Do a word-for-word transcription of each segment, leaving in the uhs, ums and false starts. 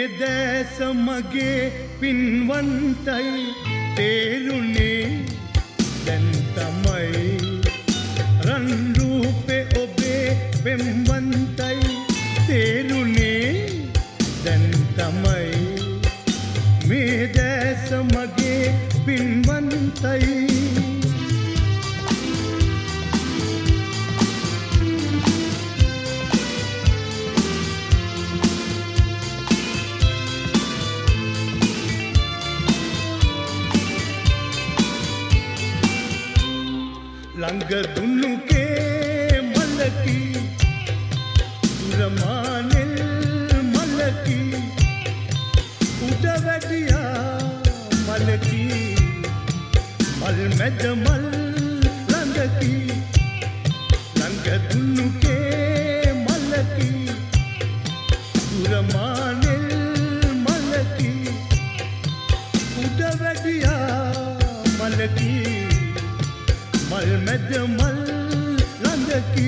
දැස මගේ පින්වන්තයි තේරුනේ දැන් තමයි රන් රූපේ ඔබේ පෙම්වන්තයි තේරුනේ දැන් තමයි මේ දැස මගේ පින්වන්තයි ළඟ දුන්නුකේ මලකි දුරමානෙල් මලකි උඩ වැඩියා මලකි මල් මැද මල් ළඟකි ළඟ දුන්නුකේ මලකි දුරමානෙල් මලකි උඩ වැඩියා මලකි මල් මැද මල් ළඟකි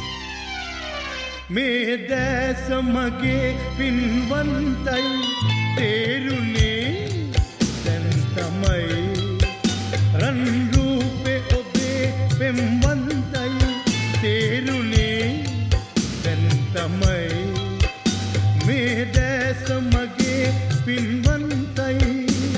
මේ දැස මගේ පින්වන්තයි තේරුනේ දැන් තමයි රන් රූපේ ඔබේ පෙම්වන්තයි තේරුනේ දැන් තමයි මේ දැස මගේ පින්වන්තයි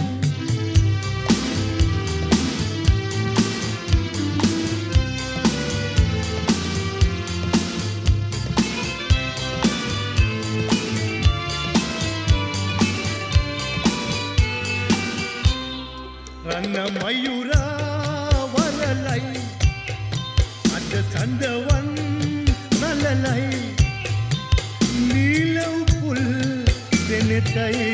රන්න මයුරා වරලයි අද සඳවන් නලලයි නීල උපුල් දෙනෙතයි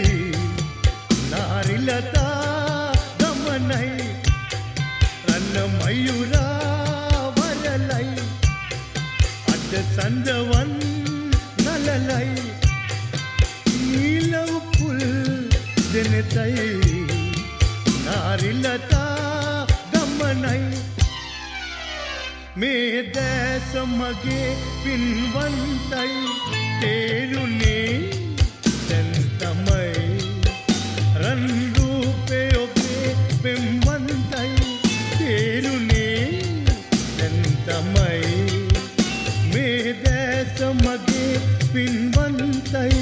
නාරිලතා ගමනයි රන්න මයුරා වරලයි අද සඳවන් නලලයි නීල උපුල් දෙනෙතයි නාරිලතා ගමනයි මේ දැස මගේ පින්වන්තයි තේරුනේ දැන් තමයි රන් රූපේ ඔබේ පෙම්වන්තයි තේරුනේ දැන් තමයි මේ දැස මගේ පින්වන්තයි